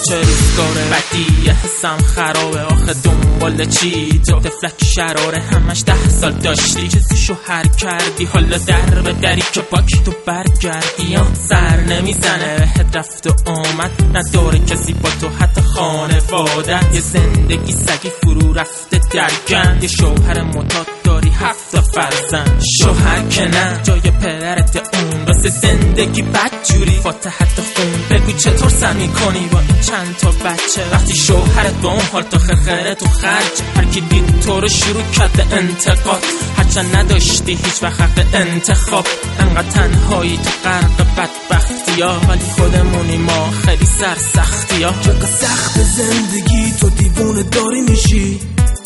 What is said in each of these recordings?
چه روزگاره بدیه حسم خرابه آخه دنبال چی تو تفلک شراره همش 10 سال داشتی چیزیشو هر کردی حالا در به دری که باک تو برگردی یا سر نمیزنه بهت رفت و آمد نداره کسی با تو حتی خانواده یه زندگی سگی فرو رفته در گند یه شوهر معتاد داری 7 فرزند شوهر که نه جای پدرت اون واسه زندگی بدجوری فاتحت خون بگو چطور سر میکنی با این چند تا بچه وقتی شوهرت با اون حال تا خرخره تو خرج هر کی دید تو رو شروع کرده انتقاد هرچند نداشتی هیچ وقت حق انتخاب انقدر تنهایی تو غرق بدبختی ها ولی خودمونی ما خیلی سرسختی ها چقدر سخت زندگی تو دیوونه داری میشی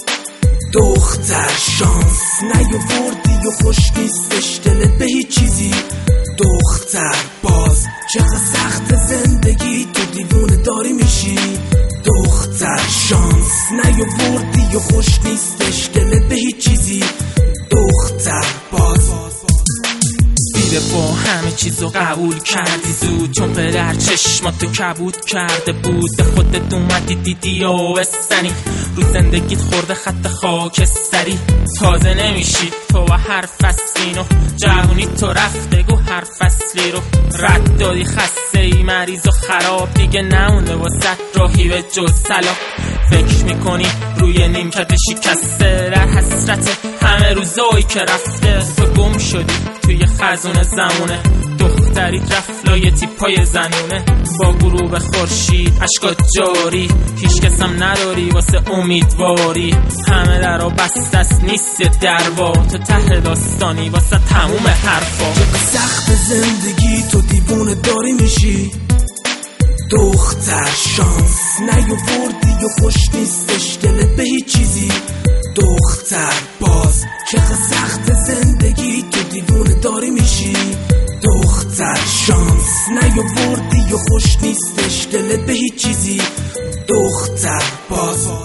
دختر شانس نیاوردی و خوش نیستش دلت به هیچ چیزی دختر باز چقدر سخت زندگی تو دیوونه داری میشی دختر شانس نیاوردی و خوش نیستش دلت به هیچ چیزی دختر باز دیده با همه چیزو قبول کردی زود چون پدر چشماتو کبود کرده بود به خودت اومدی دیدی و بستنی رو زندگیت خورده خط خاکستری تازه نمیشی تو و هر فصلی نو جوونی تو رفته گو هر فصلی رو رد دادی خسته ای مریض و خراب دیگه نمونده واسه راهی به جز سلام فکر میکنی روی نیمکت شکسته در حسرت همه روزایی که رفته تو گم شدی توی خزونه زمونه دختری رفت لای تیپای زنونه با غروب خورشید اشکات جاری هیچ کسم نداری واسه امیدواری همه درا بسته است نیست دروا تو ته داستانی واسه تموم حرفا چقدر سخت زندگی تو دیوونه داری میشی دختر شانس نیاوردی و خوش نیستش دلت به هیچ چیزی دختر باز چقدر سخت زندگی تو دیوونه داری میشی دختر شانس نیاوردی و خوش نیستش دلت به هیچ چیزی دختر باز